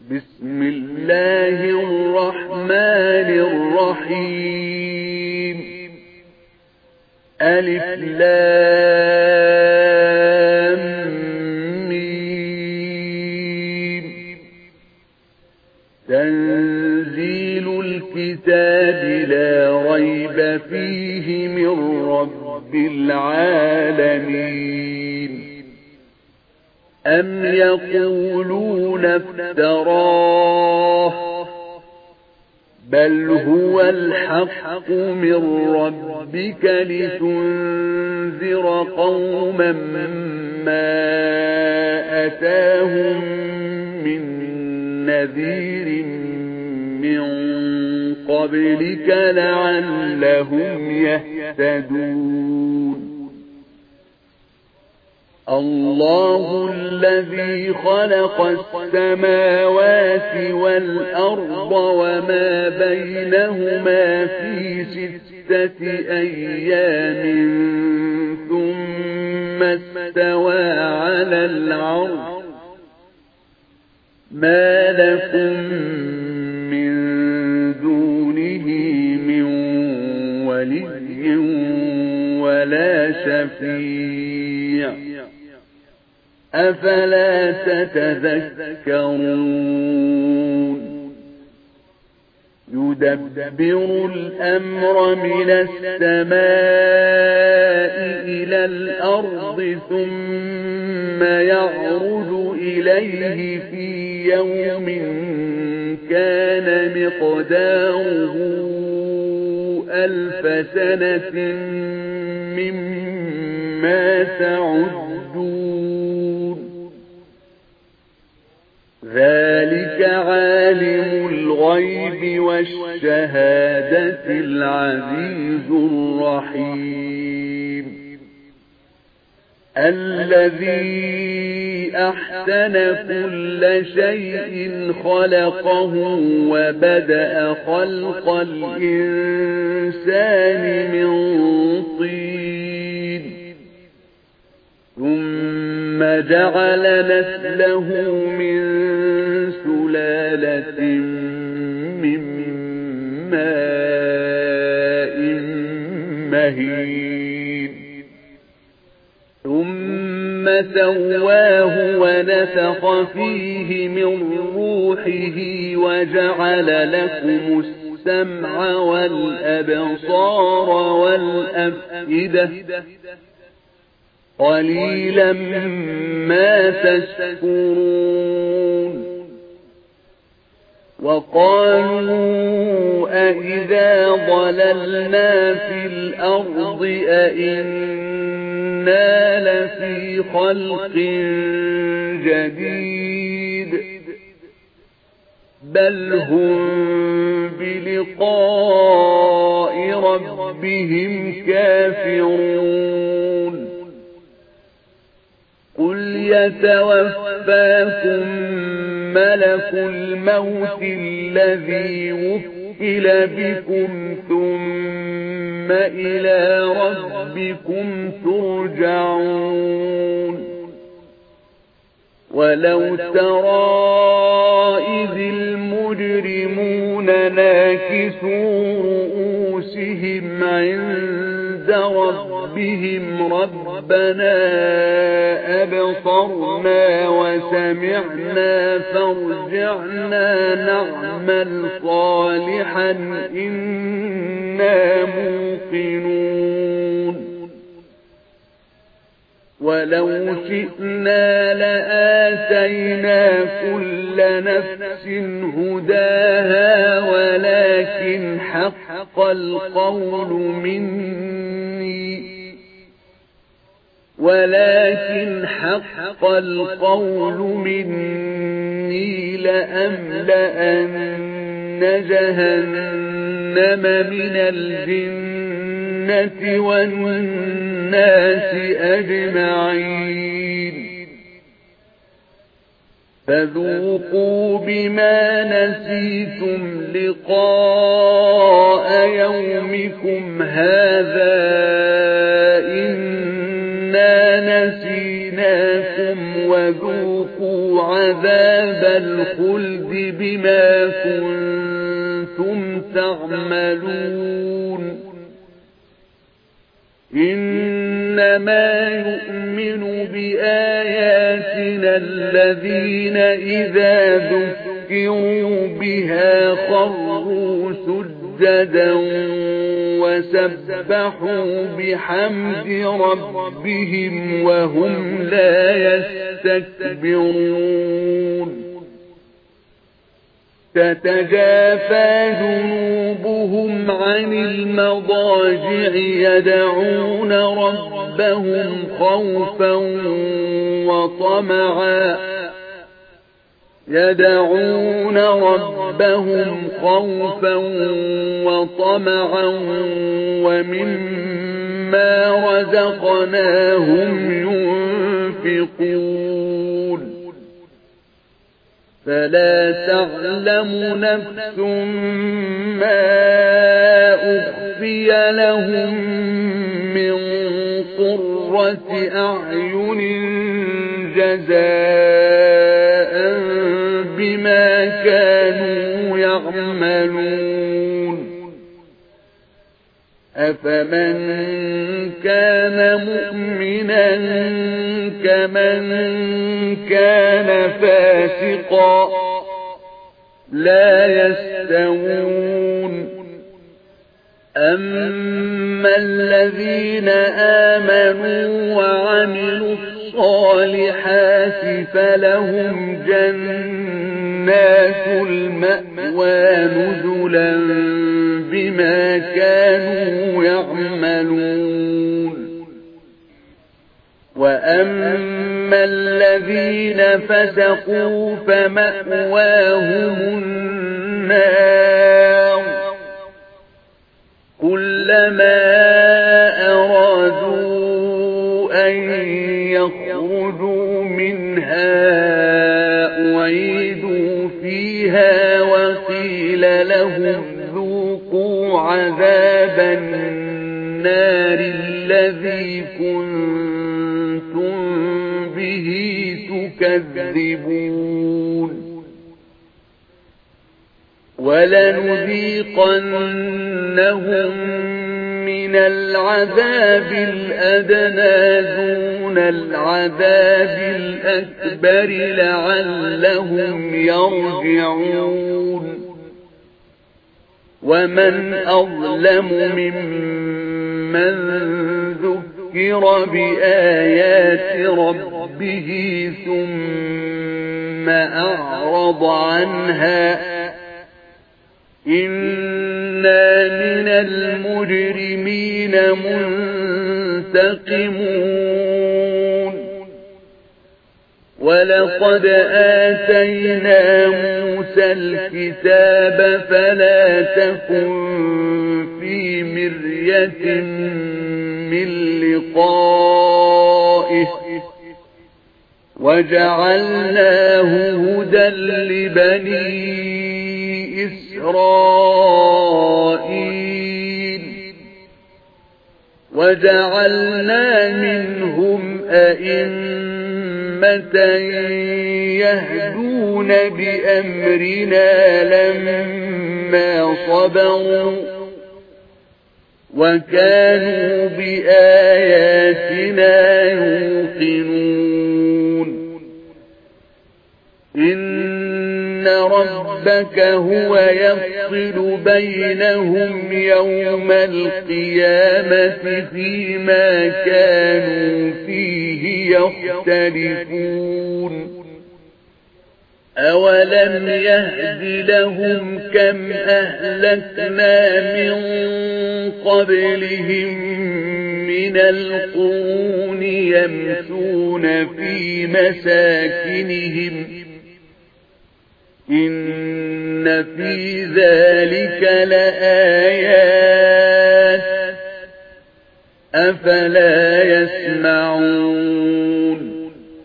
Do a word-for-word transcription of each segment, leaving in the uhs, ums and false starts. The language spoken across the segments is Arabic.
بسم الله الرحمن الرحيم. ألف لام ميم. تنزيل الكتاب لا ريب فيه من رب العالمين. أم يقولون افتراه بل هو الحق من ربك لتنذر قوما ما أتاهم من نذير من قبلك لعلهم يهتدون. الله الذي خلق السماوات والأرض وما بينهما في ستة أيام ثم استوى على العرش. ما لكم من دونه من ولي ولا شفيع أفلا تتذكرون. يدبر الأمر من السماء إلى الأرض ثم يعرج إليه في يوم كان مقداره ألف سنة مما تعدون. ذلك عالم الغيب والشهادة العزيز الرحيم. الذي أحسن كل شيء خلقه وبدأ خلق الإنسان من طين ثم جعل نسله من سلالة من ماء مهين ثم سواه ونفخ فيه من روحه وجعل لكم السمع والأبصار والأفئدة قليلا ما تشكرون. وقالوا أئذا ضللنا في الأرض أئنا لفي خلق جديد بل هم بلقاء ربهم كافرون. قل يتوفاكم ملك الموت الذي وكل بكم ثم إلى ربكم ترجعون. ولو ترى إذ المجرمون ناكسوا رؤوسهم عند ربهم ربنا أبصرنا وسمعنا فارجعنا نعمل صالحا إنا موقنون. ولو شئنا لآتينا كل نفس هداها ولكن حق القول مني ولكن حق القول مني لأملأن جهنم من الجنة والناس أجمعين. فذوقوا بما نسيتم لقاء يومكم هذا إنا نسيناكم وذوقوا عذاب الخلد بما كنتم تعملون إنما يؤمن بآياتنا الذين إذا ذكروا بها خروا سجدا وسبحوا بحمد ربهم وهم لا يستكبرون تتجافى جنوبهم عن المضاجع يدعون ربهم خوفا وطمعا يدعون ربهم خوفا وطمعا ومما رزقناهم ينفقون فلا تعلم نفس ما أخفي لهم من قرة أعين جزاء بما كانوا يعملون أفمن كان مؤمنا كمن كان فاسقا لا يستوون أما الذين آمنوا وعملوا الصالحات فلهم جنات المأوى نزلا بما كانوا يعملون وأما الذين فسقوا فمأواهم النار كلما أرادوا أن يخرجوا منها أعيدوا فيها وقيل لهم ذوقوا عذاب النار الذي كنتم به تكذبون ولنذيقنهم من العذاب الأدنى دون العذاب الأكبر لعلهم يرجعون ومن أظلم ممن ذكر بآيات ربه ثم أعرض عنها إنا من المجرمين منتقمون ولقد آتينا موسى الكتاب فلا تكن في مرية من لقائه وجعلناه هدى لبني إسرائيل وجعلنا منهم أئمة يهدون بأمرنا لما صبروا وكانوا بآياتنا يوقنون إن ربك هو يفصل بينهم يوم القيامة فيما كانوا فيه يختلفون أولم يهد لهم كم أهلكنا من قبلهم من القرون يمشون في مساكنهم إن في ذلك لآيات أفلا يسمعون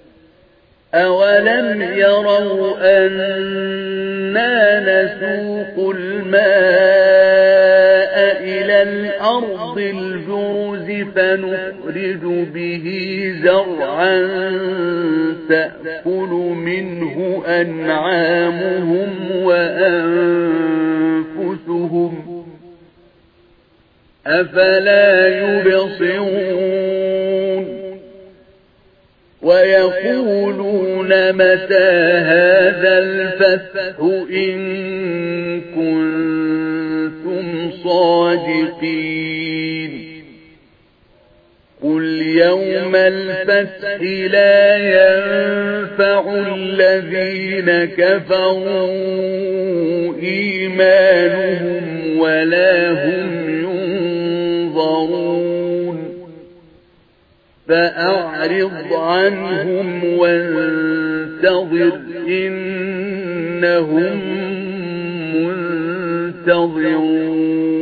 أولم يروا أنا نسوق الماء إلى الأرض الجرز فنخرج به زرعا تأكل منه أنعامهم وأنفسهم أفلا يبصرون ويقولون متى هذا الفتح إن كنتم صادقين قل يوم الفتح لا ينفع الذين كفروا إيمانهم ولا هم ينظرون فأعرض عنهم وانتظر إنهم منتظرون